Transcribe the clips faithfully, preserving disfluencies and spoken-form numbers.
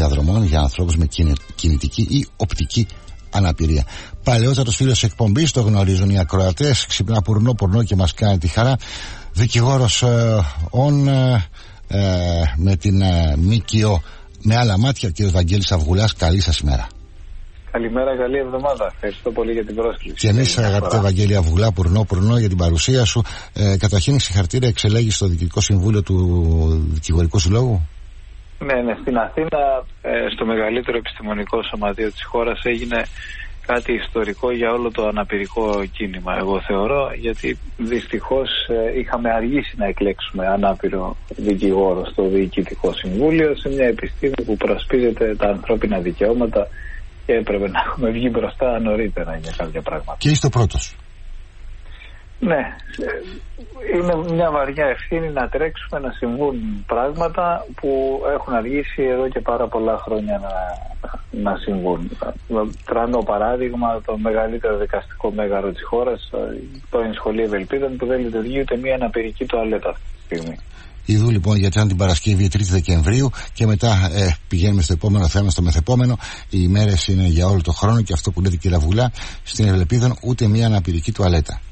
διαδρομών για ανθρώπους με κινητική ή οπτική αναπηρία. Παλαιότατος φίλος εκπομπής, το γνωρίζουν οι ακροατές. Ξυπνά πουρνό πουρνό και μας κάνει τη χαρά. Δικηγόρος ε, on, ε, με την ε, ΜΚΟ με άλλα μάτια, ο κ. Βαγγέλης Αυγουλάς. Καλή σας ημέρα. Καλημέρα, καλή εβδομάδα. Ευχαριστώ πολύ για την πρόσκληση. Και εμείς, αγαπητέ Βαγγέλη Αυγουλά, πουρνό πουρνό για την παρουσία σου. Ε, καταρχήν, συγχαρητήρια, εξελέγεις στο Διοικητικό Συμβούλιο του Δικηγορικού Συλλόγου. Ναι, ναι. Στην Αθήνα, ε, στο μεγαλύτερο επιστημονικό σωματείο της χώρας, έγινε κάτι ιστορικό για όλο το αναπηρικό κίνημα, εγώ θεωρώ, γιατί δυστυχώς ε, είχαμε αργήσει να εκλέξουμε ανάπηρο δικηγόρο στο Διοικητικό Συμβούλιο, σε μια επιστήμη που προσπίζεται τα ανθρώπινα δικαιώματα και έπρεπε να έχουμε βγει μπροστά νωρίτερα για κάποια πράγματα. Και είστε ο πρώτος. Ναι, είναι μια βαριά ευθύνη να τρέξουμε, να συμβούν πράγματα που έχουν αργήσει εδώ και πάρα πολλά χρόνια να, να συμβούν. Τρανό παράδειγμα, το μεγαλύτερο δικαστικό μέγαρο της χώρας, το Σχολείο Ευελπίδων, που δεν λειτουργεί ούτε μια αναπηρική τουαλέτα αυτή τη στιγμή. Ιδού λοιπόν, γιατί αν την Παρασκευή τρίτη Δεκεμβρίου και μετά ε, πηγαίνουμε στο επόμενο θέμα, στο μεθεπόμενο. Οι ημέρες είναι για όλο το χρόνο και αυτό που λέτε, κύριε Βουλά, στην Ευελπίδων ούτε μια αναπηρική τουαλέτα.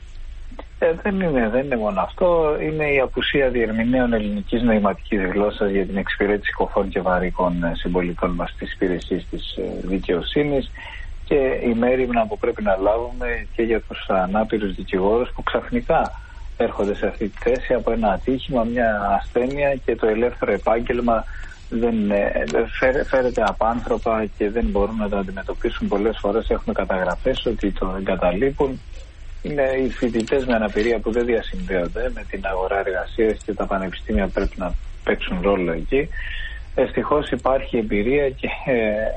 Ε, δεν, είναι, δεν είναι μόνο αυτό. Είναι η απουσία διερμηνέων ελληνικής νοηματικής γλώσσας για την εξυπηρέτηση κοφών και βαρικών συμπολιτών μας στις υπηρεσίες της δικαιοσύνης και η μέριμνα που πρέπει να λάβουμε και για τους ανάπηρους δικηγόρους που ξαφνικά έρχονται σε αυτή τη θέση από ένα ατύχημα, μια ασθένεια, και το ελεύθερο επάγγελμα δεν φέρε, φέρεται απάνθρωπα και δεν μπορούν να το αντιμετωπίσουν. Πολλές φορές έχουμε καταγραφές ότι το εγκαταλείπουν. Είναι οι φοιτητές με αναπηρία που δεν διασυνδέονται με την αγορά εργασίας και τα πανεπιστήμια πρέπει να παίξουν ρόλο εκεί. Ευτυχώς υπάρχει εμπειρία και ε,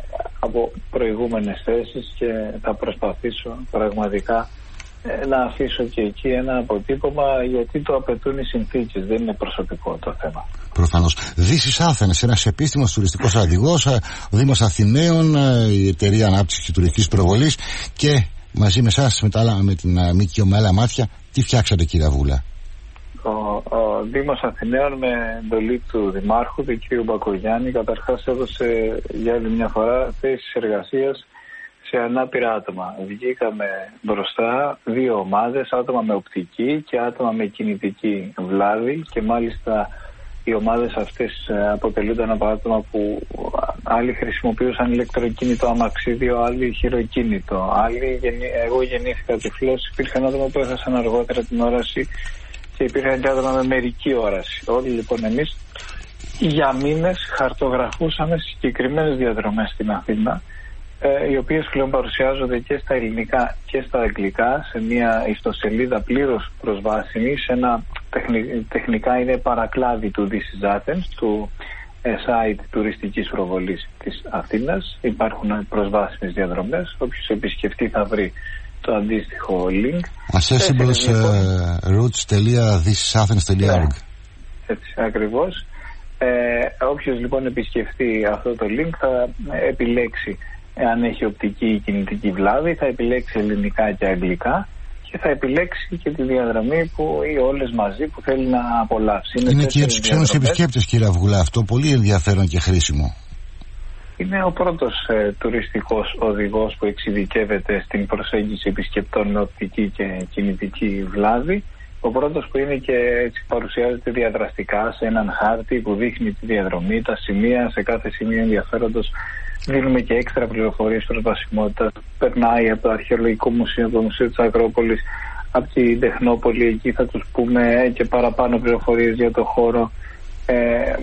από προηγούμενες θέσεις και θα προσπαθήσω πραγματικά ε, να αφήσω και εκεί ένα αποτύπωμα, γιατί το απαιτούν οι συνθήκες, δεν είναι προσωπικό το θέμα. Προφανώς. Δύσης Άθενες, ένας επίστημος τουριστικός οδηγός, ο Δήμος Αθηναίων, η Εταιρεία Ανάπτυξης και Τουριστικής Προβολής και μαζί με εσάς, με, με την ΜΚΟ με άλλα μάτια, τι φτιάξατε, κύριε Βούλα? Ο, ο Δήμος Αθηναίων, με εντολή του Δημάρχου, του κ. Μπακογιάννη, καταρχάς έδωσε για άλλη μια φορά θέσεις εργασίας σε ανάπηρα άτομα. Βγήκαμε μπροστά δύο ομάδες, άτομα με οπτική και άτομα με κινητική βλάβη, και μάλιστα οι ομάδες αυτές αποτελούνταν από άτομα που άλλοι χρησιμοποιούσαν ηλεκτροκίνητο αμαξίδιο, άλλοι χειροκίνητο, άλλοι, εγώ γεννήθηκα τυφλός, υπήρχαν άτομα που έχασαν αργότερα την όραση και υπήρχαν και άτομα με μερική όραση. Όλοι λοιπόν εμείς για μήνες χαρτογραφούσαμε συγκεκριμένες διαδρομές στην Αθήνα, οι οποίες πλέον παρουσιάζονται και στα ελληνικά και στα αγγλικά σε μια ιστοσελίδα πλήρως προσβάσιμη, σε ένα τεχνη, τεχνικά είναι παρακλάδι του This is Athens, του site τουριστικής προβολής της Αθήνας. Υπάρχουν προσβάσιμες διαδρομές, όποιος επισκεφτεί θα βρει το αντίστοιχο link. accessibles routes τελεία this is athens τελεία org. Έτσι ακριβώς. Ε, όποιος λοιπόν επισκεφτεί αυτό το link θα επιλέξει, αν έχει οπτική ή κινητική βλάβη, θα επιλέξει ελληνικά και αγγλικά και θα επιλέξει και τη διαδρομή που, ή όλες μαζί που θέλει να απολαύσει. Είναι, είναι και για τους ξένους επισκέπτες, κύριε Αυγουλά, αυτό πολύ ενδιαφέρον και χρήσιμο. Είναι ο πρώτος ε, τουριστικός οδηγός που εξειδικεύεται στην προσέγγιση επισκεπτών με οπτική και κινητική βλάβη. Ο πρώτος που είναι και έτσι παρουσιάζεται διαδραστικά σε έναν χάρτη που δείχνει τη διαδρομή, τα σημεία, σε κάθε σημείο ενδιαφέροντος δίνουμε και έξτρα πληροφορίες προσβασιμότητας. Περνάει από το Αρχαιολογικό Μουσείο, το Μουσείο της Ακρόπολης, από την Τεχνόπολη, εκεί θα τους πούμε και παραπάνω πληροφορίες για το χώρο. Ε,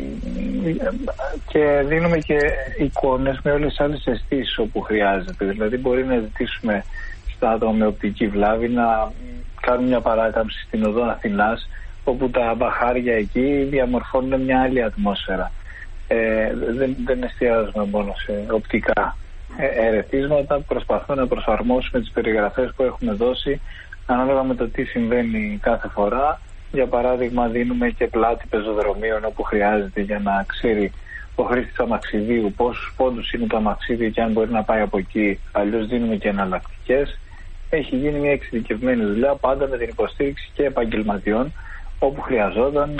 και δίνουμε και εικόνες με όλες τις άλλες αισθήσεις όπου χρειάζεται. Δηλαδή μπορεί να ζητήσουμε στα άτομα με οπτική βλάβη να κάνουν μια παράκαμψη στην οδό Αθηνάς, όπου τα μπαχάρια εκεί διαμορφώνουν μια άλλη ατμόσφαιρα. Ε, δεν, δεν εστιάζουμε μόνο σε οπτικά ε, ερεθίσματα. Προσπαθούμε να προσαρμόσουμε τις περιγραφές που έχουμε δώσει ανάλογα με το τι συμβαίνει κάθε φορά. Για παράδειγμα, δίνουμε και πλάτη πεζοδρομίων όπου χρειάζεται, για να ξέρει ο χρήστης αμαξιδίου πόσους πόντους είναι το αμαξίδιο και αν μπορεί να πάει από εκεί. Αλλιώς δίνουμε και εναλλακτικές. Έχει γίνει μια εξειδικευμένη δουλειά, πάντα με την υποστήριξη και επαγγελματιών, όπου χρειαζόταν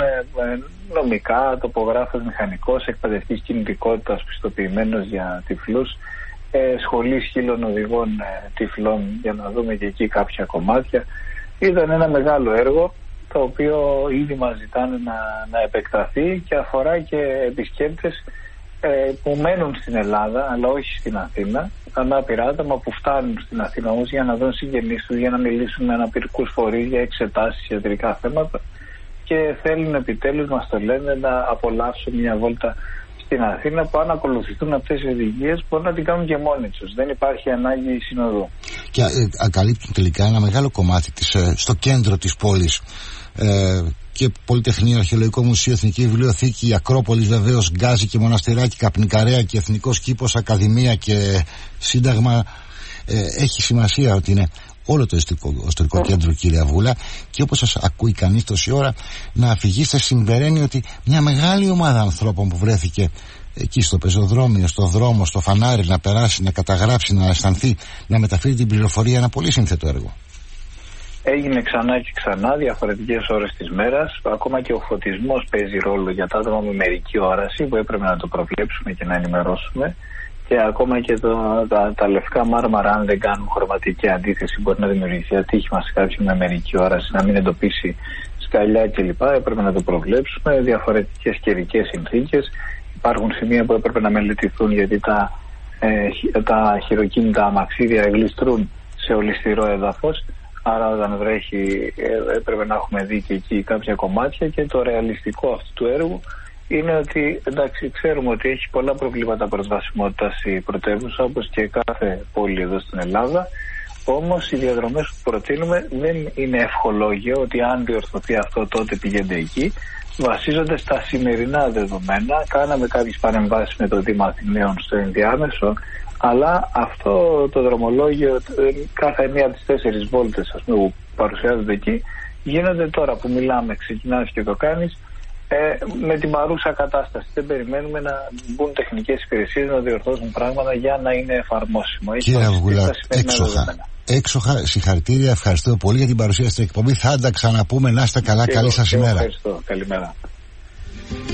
νομικά, τοπογράφος, μηχανικός, εκπαιδευτικής κινητικότητας πιστοποιημένος για τυφλούς, σχολή σκύλων οδηγών τυφλών, για να δούμε και εκεί κάποια κομμάτια. Ήταν ένα μεγάλο έργο το οποίο ήδη μας ζητάνε να, να επεκταθεί και αφορά και επισκέπτες ε, που μένουν στην Ελλάδα αλλά όχι στην Αθήνα, ανάπηρα άτομα που φτάνουν στην Αθήνα όμως για να δουν συγγενείς τους, για να μιλήσουν με αναπηρικούς φορείς για εξετάσεις, ιατρικά θέματα, και θέλουν επιτέλους, μας το λένε, να απολαύσουν μια βόλτα στην Αθήνα, που αν ακολουθηθούν αυτές οι οδηγίες μπορούν να την κάνουν και μόνοι τους. Δεν υπάρχει ανάγκη συνοδού. Και ε, ακαλύπτουν τελικά ένα μεγάλο κομμάτι της, ε, στο κέντρο της πόλης. Ε, και Πολυτεχνείο, Αρχαιολογικό Μουσείο, Εθνική Βιβλιοθήκη, η Ακρόπολης βεβαίως, Γκάζι και Μοναστηράκι, Καπνικαρέα και Εθνικός Κήπος, Ακαδημία και Σύνταγμα. Ε, έχει σημασία ότι είναι όλο το ιστορικό κέντρο, κύριε Βούλα, και όπως σας ακούει κανείς τόση ώρα να αφηγείστε, συμπεραίνει ότι μια μεγάλη ομάδα ανθρώπων που βρέθηκε εκεί στο πεζοδρόμιο, στο δρόμο, στο φανάρι, να περάσει, να καταγράψει, να αισθανθεί, να μεταφέρει την πληροφορία, ένα πολύ σύνθετο έργο. Έγινε ξανά και ξανά, διαφορετικές ώρες της μέρας. Ακόμα και ο φωτισμός παίζει ρόλο για τα άτομα με μερική όραση, που έπρεπε να το προβλέψουμε και να ενημερώσουμε. Και ακόμα και το, τα, τα λευκά μάρμαρα, αν δεν κάνουν χρωματική αντίθεση, μπορεί να δημιουργηθεί ατύχημα σε κάποιον με μερική όραση, να μην εντοπίσει σκαλιά κλπ. Έπρεπε να το προβλέψουμε. Διαφορετικές καιρικές συνθήκες. Υπάρχουν σημεία που έπρεπε να μελετηθούν, γιατί τα, ε, τα χειροκίνητα αμαξίδια γλιστρούν σε ολισθηρό έδαφος. Άρα όταν βρέχει έπρεπε να έχουμε δει και εκεί κάποια κομμάτια. Και το ρεαλιστικό αυτού του έργου είναι ότι, εντάξει, ξέρουμε ότι έχει πολλά προβλήματα προσβασιμότητας η πρωτεύουσα, όπως και κάθε πόλη εδώ στην Ελλάδα. Όμως οι διαδρομές που προτείνουμε δεν είναι ευχολόγιο ότι αν διορθωθεί αυτό τότε πηγαίνετε εκεί. Βασίζονται στα σημερινά δεδομένα. Κάναμε κάποιες παρεμβάσεις με το Δήμο Αθηναίων στο ενδιάμεσο, αλλά αυτό το δρομολόγιο, κάθε μία από τις τέσσερις βόλτες, ας πούμε, που παρουσιάζονται εκεί, γίνονται τώρα που μιλάμε, ξεκινάς και το κάνεις, ε, με την παρούσα κατάσταση. Δεν περιμένουμε να μπουν τεχνικές υπηρεσίες να διορθώσουν πράγματα για να είναι εφαρμόσιμο. Κύριε Αυγουλά, έξοχα, έξοχα, συγχαρητήρια, ευχαριστώ πολύ για την παρουσία στην εκπομπή. Θα τα ξαναπούμε, να είστε καλά, και καλή σας ημέρα. Ευχαριστώ, καλημέρα.